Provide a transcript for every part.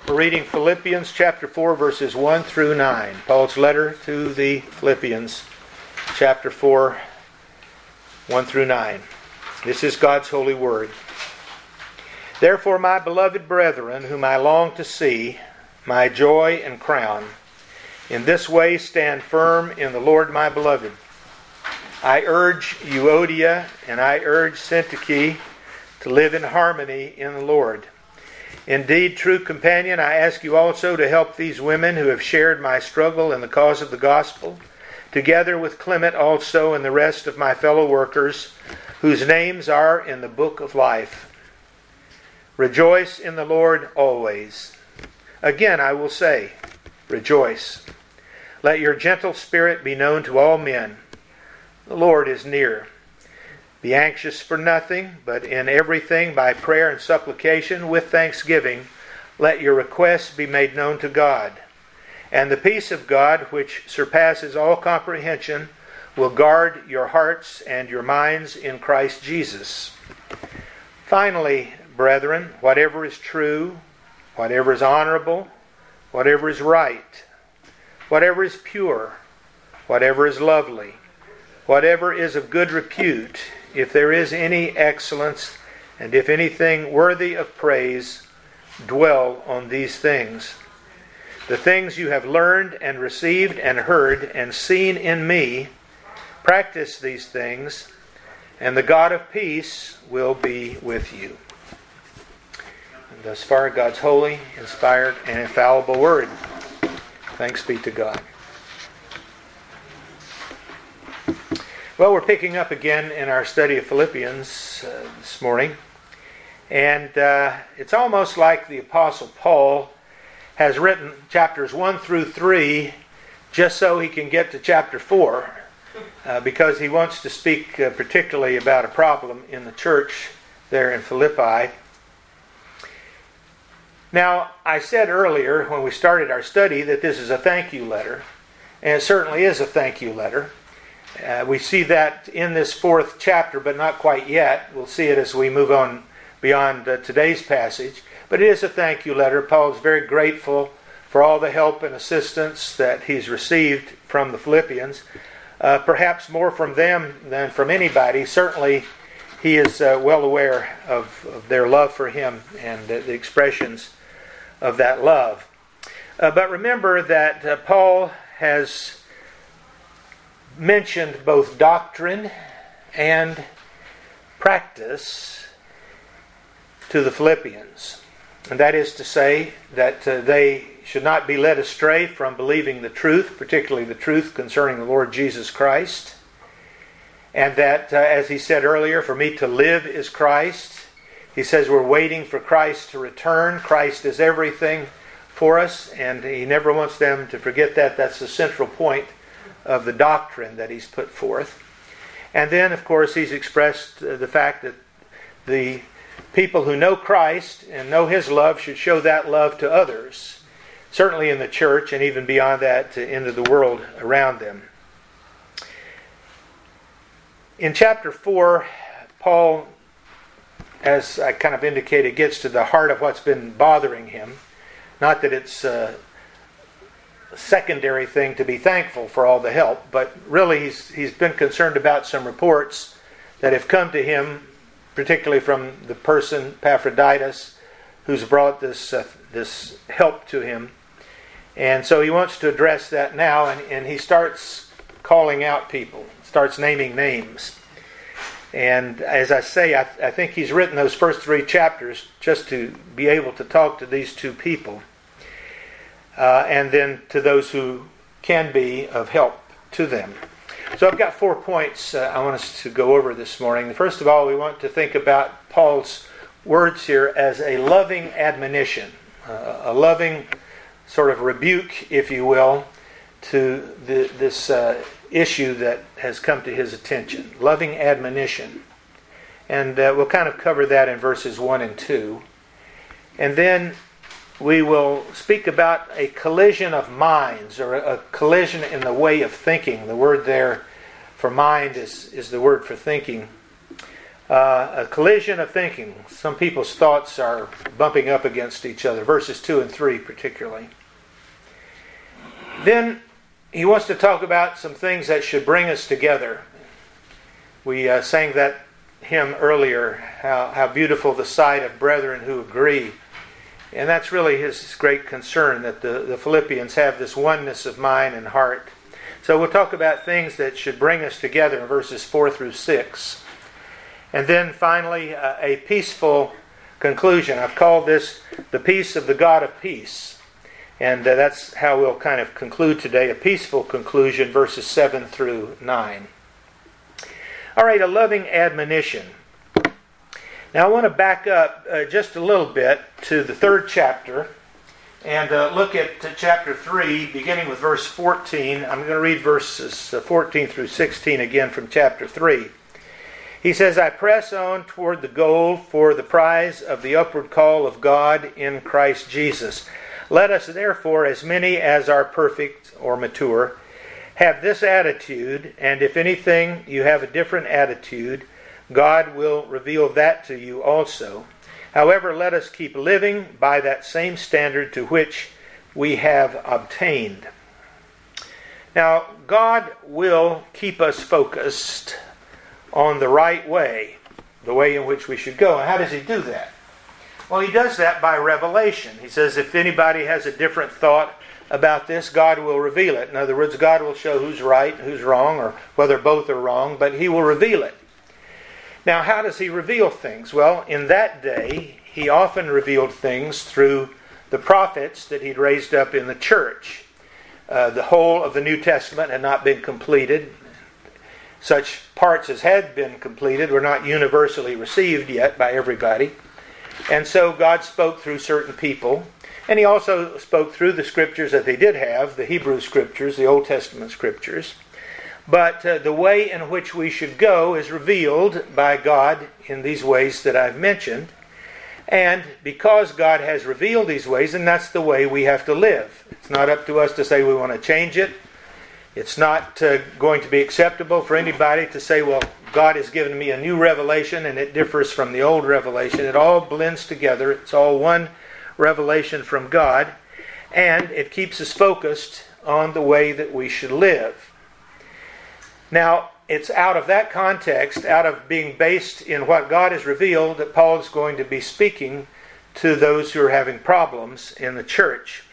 We're reading Philippians chapter 4, verses 1 through 9. Paul's letter to the Philippians, chapter 4, 1 through 9. This is God's holy word. Therefore, my beloved brethren, whom I long to see, my joy and crown, in this way stand firm in the Lord, my beloved. I urge Euodia and I urge Syntyche to live in harmony in the Lord. Indeed, true companion, I ask you also to help these women who have shared my struggle in the cause of the gospel, together with Clement also and the rest of my fellow workers, whose names are in the book of life. Rejoice in the Lord always. Again, I will say, rejoice. Let your gentle spirit be known to all men. The Lord is near. Be anxious for nothing, but in everything by prayer and supplication with thanksgiving, let your requests be made known to God. And the peace of God, which surpasses all comprehension, will guard your hearts and your minds in Christ Jesus. Finally, brethren, whatever is true, whatever is honorable, whatever is right, whatever is pure, whatever is lovely, whatever is of good repute, if there is any excellence, and if anything worthy of praise, dwell on these things. The things you have learned and received and heard and seen in me, practice these things, and the God of peace will be with you. And thus far, God's holy, inspired, and infallible word. Thanks be to God. Well, we're picking up again in our study of Philippians this morning. And it's almost like the Apostle Paul has written chapters 1 through 3 just so he can get to chapter 4, because he wants to speak particularly about a problem in the church there in Philippi. Now, I said earlier when we started our study that this is a thank you letter, and it certainly is a thank you letter. We see that in this 4th chapter, but not quite yet. We'll see it as we move on beyond today's passage. But it is a thank you letter. Paul's very grateful for all the help and assistance that he's received from the Philippians. Perhaps more from them than from anybody. Certainly, he is well aware of their love for him and the expressions of that love. But remember that Paul has mentioned both doctrine and practice to the Philippians. And that is to say that they should not be led astray from believing the truth, particularly the truth concerning the Lord Jesus Christ. And that, as he said earlier, for me to live is Christ. He says we're waiting for Christ to return. Christ is everything for us, and he never wants them to forget that. That's the central point of the doctrine that he's put forth. And then, of course, he's expressed the fact that the people who know Christ and know his love should show that love to others, certainly in the church and even beyond that into the world around them. In chapter 4, Paul, as I kind of indicated, gets to the heart of what's been bothering him. Not that it's secondary thing to be thankful for all the help, but really he's been concerned about some reports that have come to him, particularly from the person Epaphroditus, who's brought this help to him. And so he wants to address that now, and he starts calling out people, starts naming names. And as I say, I think he's written those first 3 chapters just to be able to talk to these 2 people. And then to those who can be of help to them. So I've got 4 points I want us to go over this morning. First of all, we want to think about Paul's words here as a loving admonition, a loving sort of rebuke, if you will, to this issue that has come to his attention. Loving admonition. And we'll kind of cover that in verses 1 and 2. And then we will speak about a collision of minds, or a collision in the way of thinking. The word there for mind is the word for thinking. A collision of thinking. Some people's thoughts are bumping up against each other, verses 2 and 3 particularly. Then he wants to talk about some things that should bring us together. We sang that hymn earlier, how beautiful the sight of brethren who agree. And that's really his great concern, that the Philippians have this oneness of mind and heart. So we'll talk about things that should bring us together in verses 4 through 6. And then finally, a peaceful conclusion. I've called this the peace of the God of peace. And that's how we'll kind of conclude today, a peaceful conclusion, verses 7 through 9. All right, a loving admonition. Now I want to back up just a little bit to the 3rd chapter and look at chapter 3, beginning with verse 14. I'm going to read verses 14 through 16 again from chapter 3. He says, I press on toward the goal for the prize of the upward call of God in Christ Jesus. Let us therefore, as many as are perfect or mature, have this attitude, and if anything you have a different attitude, God will reveal that to you also. However, let us keep living by that same standard to which we have obtained. Now, God will keep us focused on the right way, the way in which we should go. And how does He do that? Well, He does that by revelation. He says if anybody has a different thought about this, God will reveal it. In other words, God will show who's right, who's wrong, or whether both are wrong, but He will reveal it. Now, how does He reveal things? Well, in that day, He often revealed things through the prophets that He'd raised up in the church. The whole of the New Testament had not been completed. Such parts as had been completed were not universally received yet by everybody. And so God spoke through certain people. And He also spoke through the scriptures that they did have, the Hebrew scriptures, the Old Testament scriptures. But the way in which we should go is revealed by God in these ways that I've mentioned. And because God has revealed these ways, then that's the way we have to live. It's not up to us to say we want to change it. It's not going to be acceptable for anybody to say, well, God has given me a new revelation and it differs from the old revelation. It all blends together. It's all one revelation from God. And it keeps us focused on the way that we should live. Now, it's out of that context, out of being based in what God has revealed, that Paul is going to be speaking to those who are having problems in the church.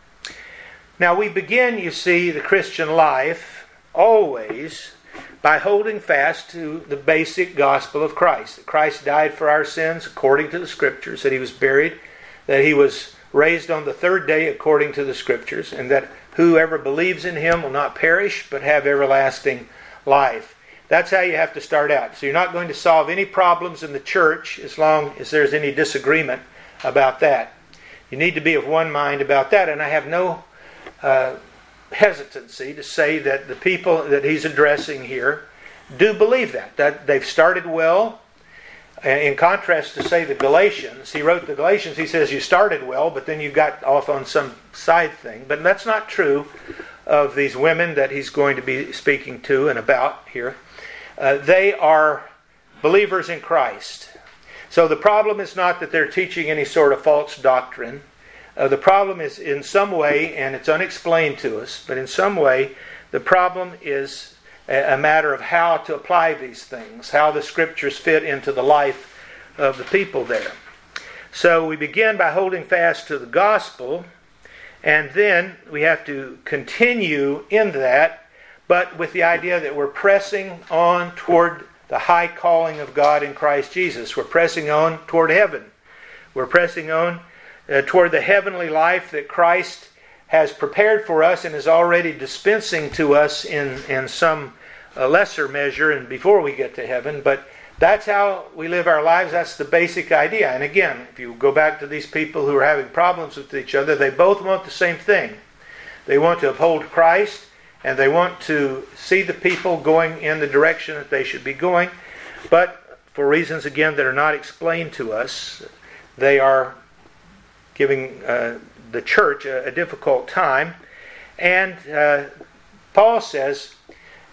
Now, we begin, you see, the Christian life always by holding fast to the basic gospel of Christ. That Christ died for our sins according to the Scriptures, that He was buried, that He was raised on the 3rd day according to the Scriptures, and that whoever believes in Him will not perish but have everlasting life. That's how you have to start out. So you're not going to solve any problems in the church as long as there's any disagreement about that. You need to be of one mind about that, and I have no hesitancy to say that the people that he's addressing here do believe that they've started well. In contrast to, say, the Galatians, he wrote the Galatians, he says you started well, but then you got off on some side thing. But that's not true of these women that he's going to be speaking to and about here. They are believers in Christ. So the problem is not that they're teaching any sort of false doctrine. The problem is in some way, and it's unexplained to us, but in some way the problem is a matter of how to apply these things, how the Scriptures fit into the life of the people there. So we begin by holding fast to the gospel, and then we have to continue in that, but with the idea that we're pressing on toward the high calling of God in Christ Jesus. We're pressing on toward heaven. We're pressing on toward the heavenly life that Christ has prepared for us and is already dispensing to us in some lesser measure and before we get to heaven. But that's how we live our lives. That's the basic idea. And again, if you go back to these people who are having problems with each other, they both want the same thing. They want to uphold Christ, and they want to see the people going in the direction that they should be going. But for reasons, again, that are not explained to us, they are giving the church a difficult time. And Paul says,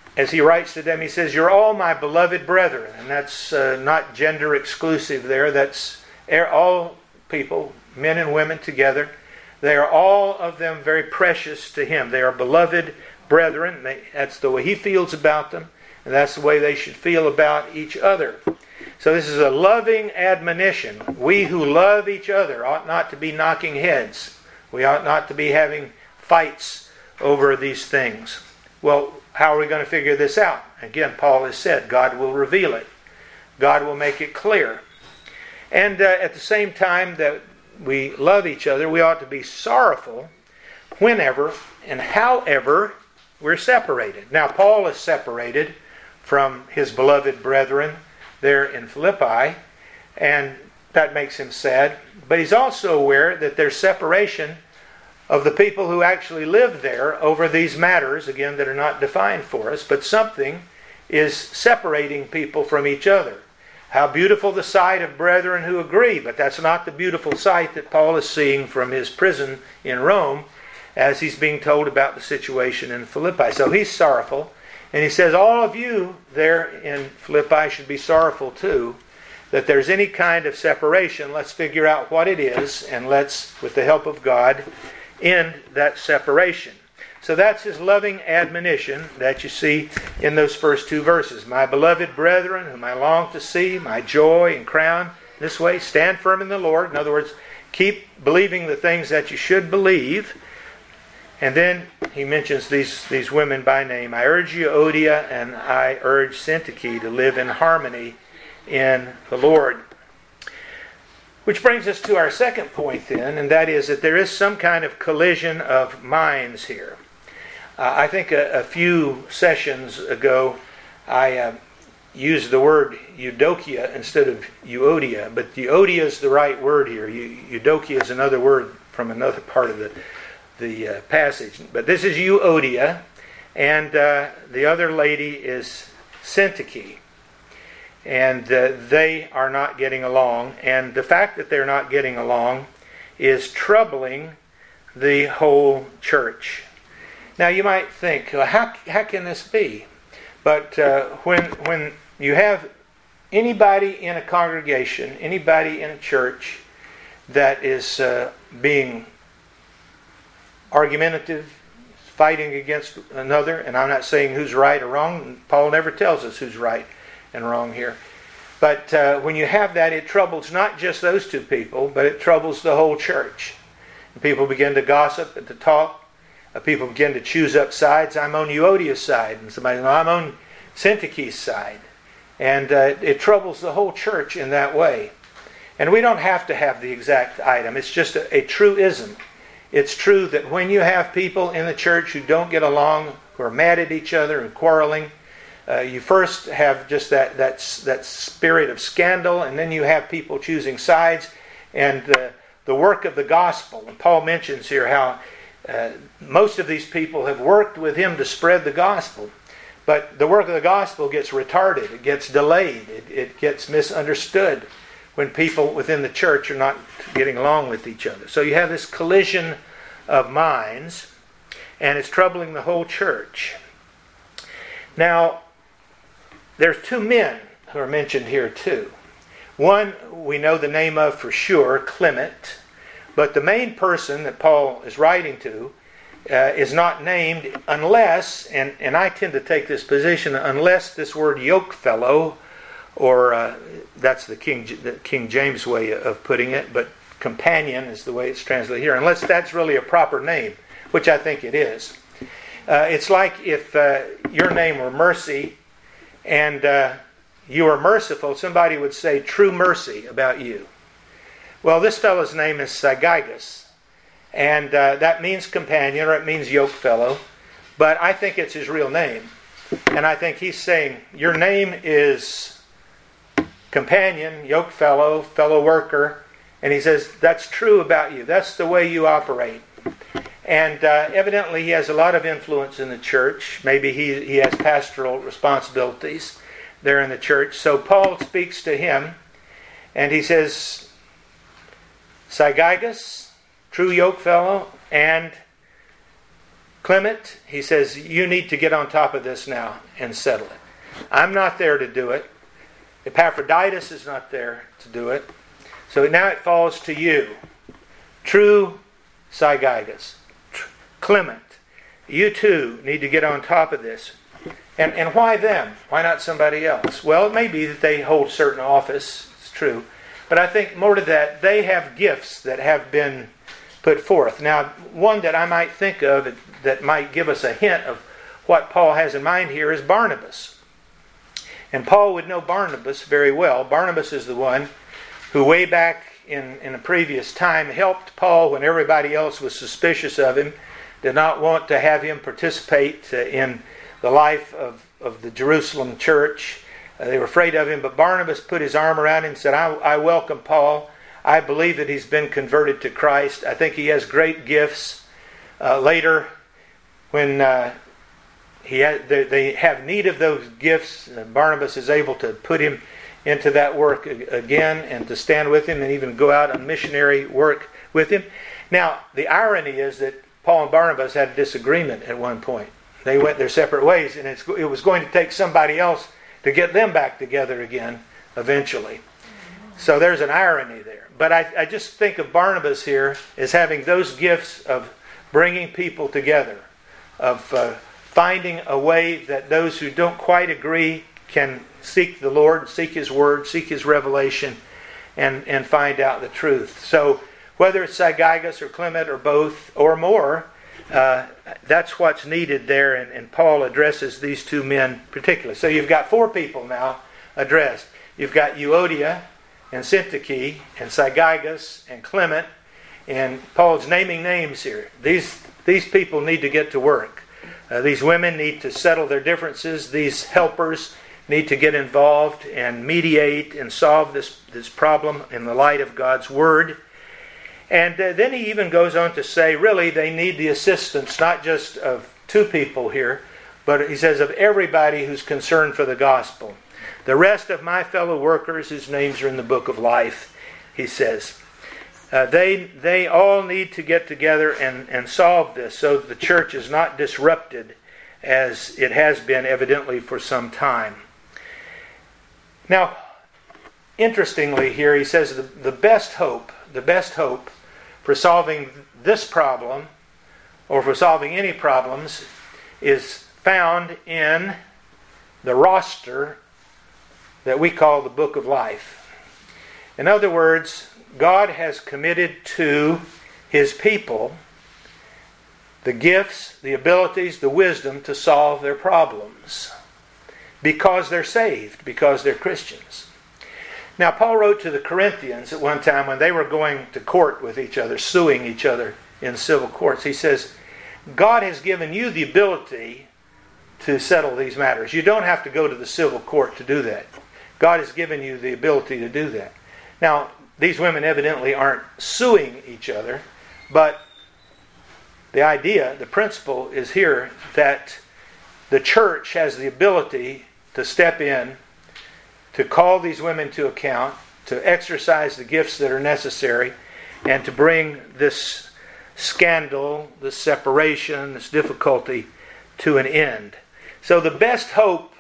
as he writes to them, he says, "You're all my beloved brethren." And that's not gender exclusive there. That's all people, men and women together. They are all of them very precious to him. They are beloved brethren. That's the way he feels about them. And that's the way they should feel about each other. So this is a loving admonition. We who love each other ought not to be knocking heads. We ought not to be having fights over these things. Well, how are we going to figure this out? Again, Paul has said, God will reveal it. God will make it clear. And at the same time that we love each other, we ought to be sorrowful whenever and however we're separated. Now, Paul is separated from his beloved brethren there in Philippi, and that makes him sad. But he's also aware that there's separation of the people who actually live there over these matters, again, that are not defined for us, but something is separating people from each other. How beautiful the sight of brethren who agree, but that's not the beautiful sight that Paul is seeing from his prison in Rome as he's being told about the situation in Philippi. So he's sorrowful, and he says all of you there in Philippi should be sorrowful too, that there's any kind of separation. Let's figure out what it is, and let's, with the help of God, end that separation. So that's his loving admonition that you see in those first two verses. My beloved brethren, whom I long to see, my joy and crown. This way, stand firm in the Lord. In other words, keep believing the things that you should believe. And then he mentions these women by name. I urge Euodia and I urge Syntyche to live in harmony in the Lord. Which brings us to our second point then, and that is that there is some kind of collision of minds here. I think a few sessions ago I used the word Eudokia instead of Euodia, but Euodia is the right word here. Eudokia is another word from another part of the passage. But this is Euodia, and the other lady is Syntyche. And they are not getting along. And the fact that they're not getting along is troubling the whole church. Now you might think, well, how can this be? But when you have anybody in a congregation, anybody in a church that is being argumentative, fighting against another, and I'm not saying who's right or wrong. Paul never tells us who's right and wrong here. But when you have that, it troubles not just those two people, but it troubles the whole church. And people begin to gossip and to talk. People begin to choose up sides. I'm on Euodia's side. And somebody, no, I'm on Syntyche's side. And it troubles the whole church in that way. And we don't have to have the exact item. It's just a truism. It's true that when you have people in the church who don't get along, who are mad at each other and quarreling, you first have just that spirit of scandal, and then you have people choosing sides, and the work of the gospel. And Paul mentions here how most of these people have worked with him to spread the gospel. But the work of the gospel gets retarded, it gets delayed, it gets misunderstood when people within the church are not getting along with each other. So you have this collision of minds, and it's troubling the whole church. Now, there's two men who are mentioned here too. One we know the name of for sure, Clement. But the main person that Paul is writing to is not named unless, and I tend to take this position, unless this word yokefellow, or that's the King James way of putting it, but companion is the way it's translated here, unless that's really a proper name, which I think it is. It's like if your name were Mercy and you were merciful, somebody would say true mercy about you. Well, this fellow's name is Syzygus, and that means companion, or it means yokefellow, but I think it's his real name. And I think he's saying, your name is companion, yokefellow, fellow worker, and he says, that's true about you. That's the way you operate. And evidently he has a lot of influence in the church. Maybe he has pastoral responsibilities there in the church. So Paul speaks to him, and he says, Syzygus, true yokefellow, and Clement, he says, you need to get on top of this now and settle it. I'm not there to do it. Epaphroditus is not there to do it. So now it falls to you. True Syzygus. Clement, you too need to get on top of this. And why them? Why not somebody else? Well, it may be that they hold certain office. It's true. But I think more to that, they have gifts that have been put forth. Now, one that I might think of that might give us a hint of what Paul has in mind here is Barnabas. And Paul would know Barnabas very well. Barnabas is the one who way back in a previous time helped Paul when everybody else was suspicious of him, did not want to have him participate in the life of the Jerusalem church. They were afraid of him, but Barnabas put his arm around him and said, I welcome Paul. I believe that he's been converted to Christ. I think he has great gifts. Later, when they have need of those gifts, Barnabas is able to put him into that work again and to stand with him and even go out on missionary work with him. Now, the irony is that Paul and Barnabas had a disagreement at one point. They went their separate ways, and it was going to take somebody else to get them back together again eventually. So there's an irony there. But I just think of Barnabas here as having those gifts of bringing people together, of finding a way that those who don't quite agree can seek the Lord, seek His Word, seek His revelation, and find out the truth. So whether it's Syzygus or Clement or both or more, that's what's needed there, and Paul addresses these two men particularly. So you've got four people now addressed. You've got Euodia and Syntyche and Syzygus and Clement, and Paul's naming names here. These people need to get to work. These women need to settle their differences. These helpers need to get involved and mediate and solve this problem in the light of God's Word. And then he even goes on to say, really, they need the assistance not just of two people here, but he says of everybody who's concerned for the gospel. The rest of my fellow workers whose names are in the book of life, he says. They all need to get together and solve this so that the church is not disrupted as it has been evidently for some time. Now, interestingly here, he says the best hope for solving this problem, or for solving any problems, is found in the roster that we call the book of life. In other words, God has committed to His people the gifts, the abilities, the wisdom to solve their problems because they're saved, because they're Christians. Now, Paul wrote to the Corinthians at one time when they were going to court with each other, suing each other in civil courts. He says, God has given you the ability to settle these matters. You don't have to go to the civil court to do that. God has given you the ability to do that. Now, these women evidently aren't suing each other, but the idea, the principle is here that the church has the ability to step in, to call these women to account, to exercise the gifts that are necessary, and to bring this scandal, this separation, this difficulty to an end. So the best hope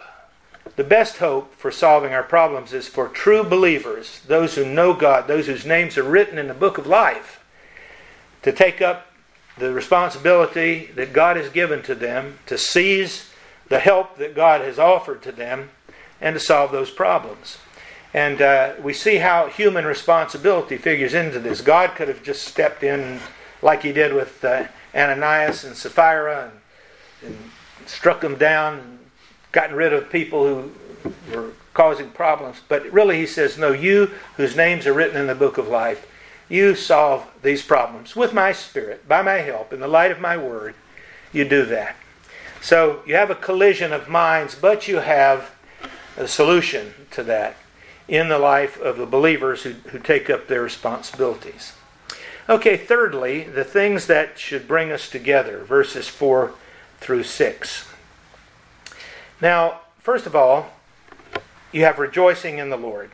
for solving our problems is for true believers, those who know God, those whose names are written in the book of life, to take up the responsibility that God has given to them, to seize the help that God has offered to them, and to solve those problems. And we see how human responsibility figures into this. God could have just stepped in like He did with Ananias and Sapphira and struck them down, and gotten rid of people who were causing problems. But really He says, no, you whose names are written in the book of life, you solve these problems with my Spirit, by my help, in the light of my Word. You do that. So you have a collision of minds, but you have a solution to that in the life of the believers who take up their responsibilities. Okay, thirdly, the things that should bring us together, verses 4 through 6. Now, first of all, you have rejoicing in the Lord.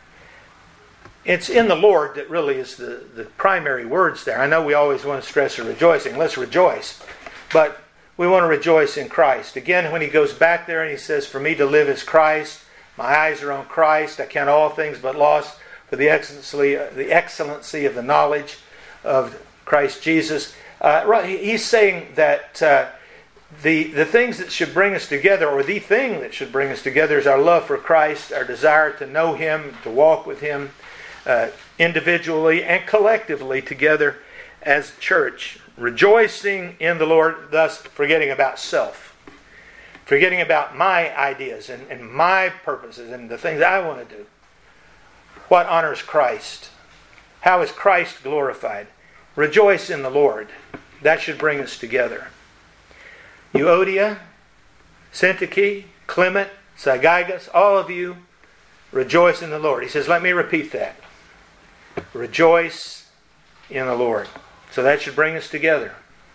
It's in the Lord that really is the primary words there. I know we always want to stress the rejoicing. Let's rejoice. But we want to rejoice in Christ. Again, when he goes back there and he says, for me to live is Christ, my eyes are on Christ, I count all things but loss for the excellency of the knowledge of Christ Jesus. He's saying that the things that should bring us together, or the thing that should bring us together, is our love for Christ, our desire to know Him, to walk with Him individually and collectively together as church. Rejoicing in the Lord, thus forgetting about self. Forgetting about my ideas and my purposes and the things I want to do. What honors Christ? How is Christ glorified? Rejoice in the Lord. That should bring us together. Euodia, Syntyche, Clement, Syzygus, all of you, rejoice in the Lord. He says, let me repeat that. Rejoice in the Lord. So that should bring us together.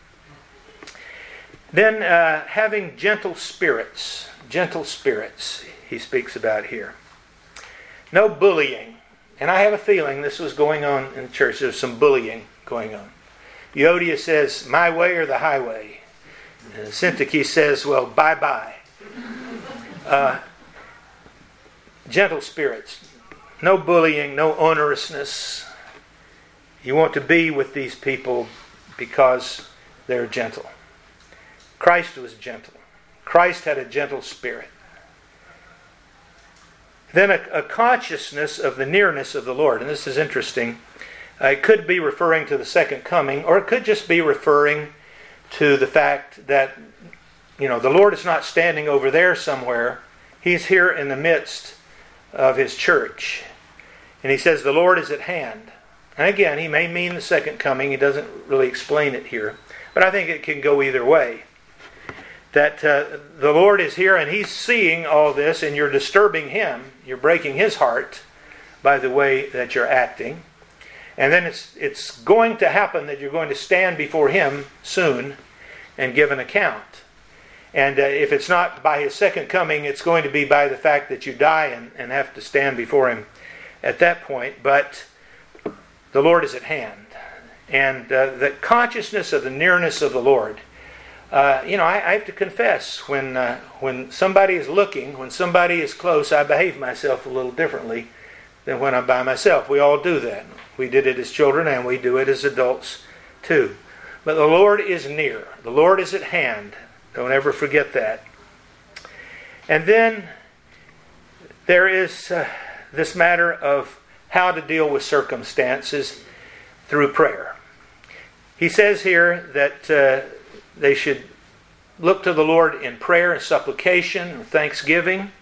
Then having gentle spirits, he speaks about here. No bullying. And I have a feeling this was going on in the church. There's some bullying going on. Euodia says, my way or the highway. Syntyche says, well, bye-bye. Gentle spirits. No bullying, no onerousness. You want to be with these people because they're gentle. Christ was gentle. Christ had a gentle spirit. Then a consciousness of the nearness of the Lord. And this is interesting. It could be referring to the second coming, or it could just be referring to the fact that, the Lord is not standing over there somewhere. He's here in the midst of His church. And He says the Lord is at hand. And again, He may mean the second coming. He doesn't really explain it here. But I think it can go either way. That the Lord is here and He's seeing all this, and you're disturbing Him. You're breaking His heart by the way that you're acting. And then it's going to happen that you're going to stand before Him soon and give an account. And if it's not by His second coming, it's going to be by the fact that you die and have to stand before Him at that point. But the Lord is at hand. And the consciousness of the nearness of the Lord. I have to confess, when somebody is looking, when somebody is close, I behave myself a little differently than when I'm by myself. We all do that. We did it as children and we do it as adults too. But the Lord is near. The Lord is at hand. Don't ever forget that. And then there is this matter of how to deal with circumstances through prayer. He says here that they should look to the Lord in prayer and supplication and thanksgiving.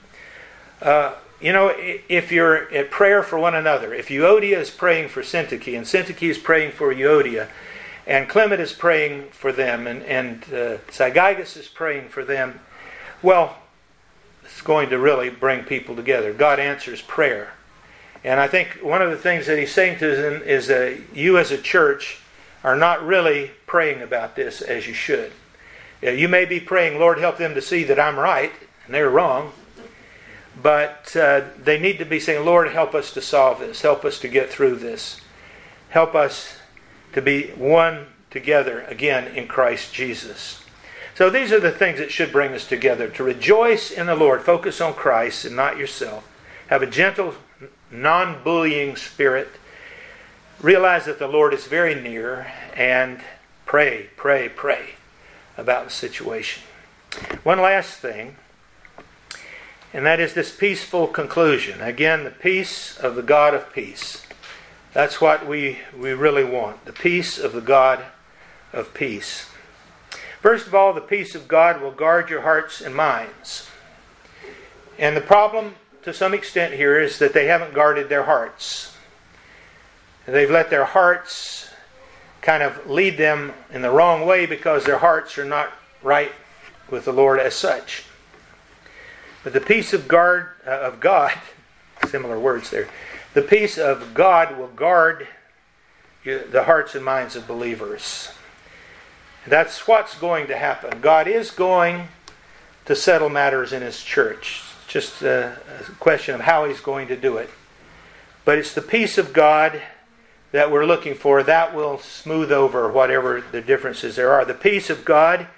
If you're at prayer for one another, if Euodia is praying for Syntyche, and Syntyche is praying for Euodia, and Clement is praying for them, and Syzygus is praying for them, well, it's going to really bring people together. God answers prayer. And I think one of the things that He's saying to them is that you as a church are not really praying about this as you should. You may be praying, Lord, help them to see that I'm right, and they're wrong. But they need to be saying, Lord, help us to solve this. Help us to get through this. Help us to be one together again in Christ Jesus. So these are the things that should bring us together. To rejoice in the Lord. Focus on Christ and not yourself. Have a gentle, non-bullying spirit. Realize that the Lord is very near. And pray about the situation. One last thing. And that is this peaceful conclusion. Again, the peace of the God of peace. That's what we really want. The peace of the God of peace. First of all, the peace of God will guard your hearts and minds. And the problem, to some extent here, is that they haven't guarded their hearts. They've let their hearts kind of lead them in the wrong way because their hearts are not right with the Lord as such. But the peace of God, similar words there, the peace of God will guard the hearts and minds of believers. That's what's going to happen. God is going to settle matters in His church. It's just a question of how He's going to do it. But it's the peace of God that we're looking for. That will smooth over whatever the differences there are. The peace of God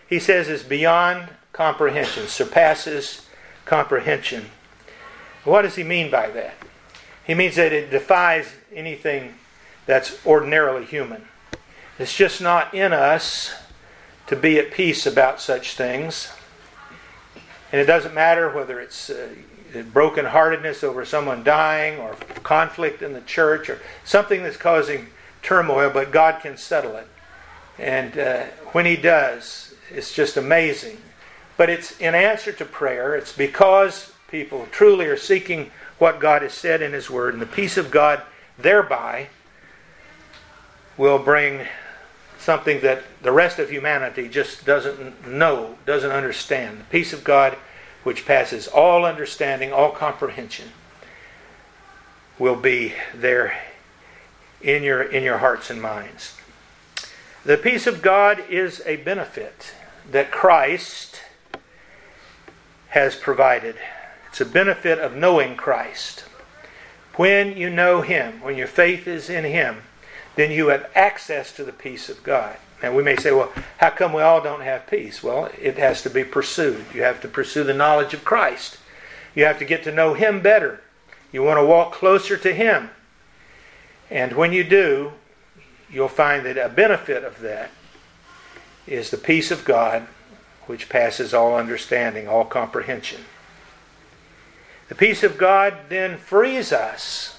he says is beyond comprehension, surpasses comprehension. What does he mean by that? He means that it defies anything that's ordinarily human. It's just not in us to be at peace about such things. And it doesn't matter whether it's brokenheartedness over someone dying or conflict in the church or something that's causing turmoil, but God can settle it. And when He does, it's just amazing. But it's in answer to prayer. It's because people truly are seeking what God has said in His Word, and the peace of God thereby will bring something that the rest of humanity just doesn't know, doesn't understand. The peace of God, which passes all understanding, all comprehension, will be there in your hearts and minds. The peace of God is a benefit that Christ has provided. It's a benefit of knowing Christ. When you know Him, when your faith is in Him, then you have access to the peace of God. Now we may say, well, how come we all don't have peace? Well, it has to be pursued. You have to pursue the knowledge of Christ. You have to get to know Him better. You want to walk closer to Him. And when you do, you'll find that a benefit of that is the peace of God, which passes all understanding, all comprehension. The peace of God then frees us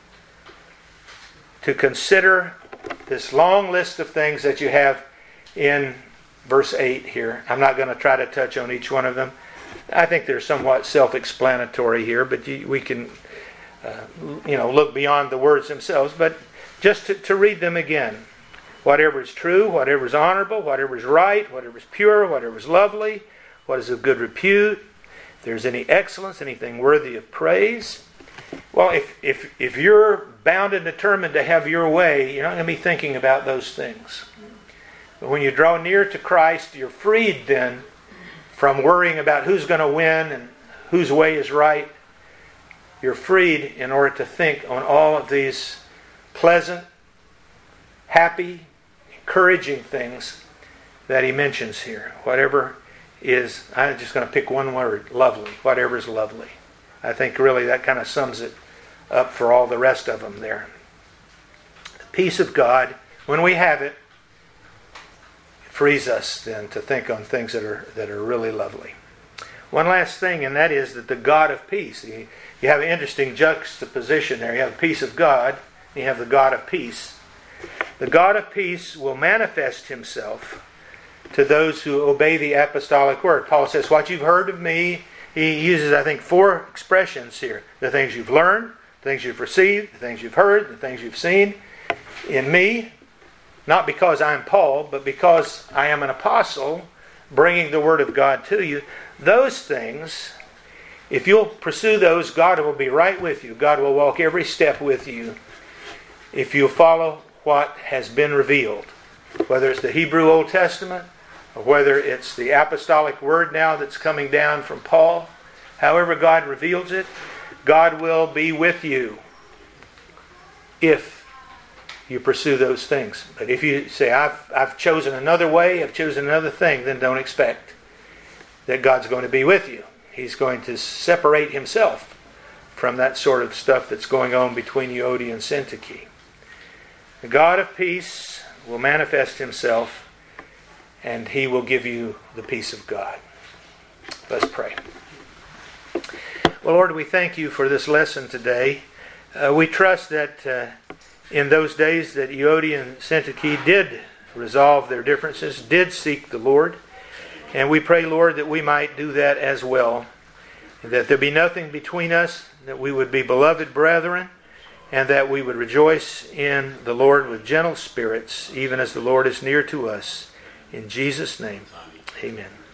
to consider this long list of things that you have in verse 8 here. I'm not going to try to touch on each one of them. I think they're somewhat self-explanatory here, but we can look beyond the words themselves. But just to read them again. Whatever is true, whatever is honorable, whatever is right, whatever is pure, whatever is lovely, what is of good repute, if there's any excellence, anything worthy of praise. Well, if you're bound and determined to have your way, you're not going to be thinking about those things. But when you draw near to Christ, you're freed then from worrying about who's going to win and whose way is right. You're freed in order to think on all of these pleasant, happy, encouraging things that he mentions here. Whatever is, I'm just going to pick one word, lovely. Whatever is lovely. I think really that kind of sums it up for all the rest of them there. The peace of God, when we have it, frees us then to think on things that are really lovely. One last thing, and that is that the God of peace. You have an interesting juxtaposition there. You have the peace of God, and you have the God of peace. The God of peace will manifest Himself to those who obey the apostolic word. Paul says, what you've heard of me, he uses, I think, 4 expressions here. The things you've learned, the things you've received, the things you've heard, the things you've seen in me, not because I'm Paul, but because I am an apostle bringing the Word of God to you. Those things, if you'll pursue those, God will be right with you. God will walk every step with you if you follow what has been revealed. Whether it's the Hebrew Old Testament, or whether it's the apostolic word now that's coming down from Paul. However God reveals it, God will be with you if you pursue those things. But if you say, I've chosen another way, I've chosen another thing, then don't expect that God's going to be with you. He's going to separate Himself from that sort of stuff that's going on between Euodia and Syntyche. The God of peace will manifest Himself, and He will give you the peace of God. Let's pray. Well, Lord, we thank You for this lesson today. We trust that in those days that Euodia and Syntyche did resolve their differences, did seek the Lord. And we pray, Lord, that we might do that as well. That there be nothing between us, that we would be beloved brethren, and that we would rejoice in the Lord with gentle spirits, even as the Lord is near to us. In Jesus' name, amen.